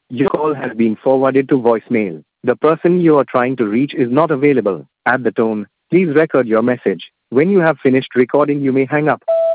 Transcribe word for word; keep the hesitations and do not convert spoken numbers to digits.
Your call has been forwarded to voicemail. The person you are trying to reach is not available. At the tone, please record your message. When you have finished recording, you may hang up.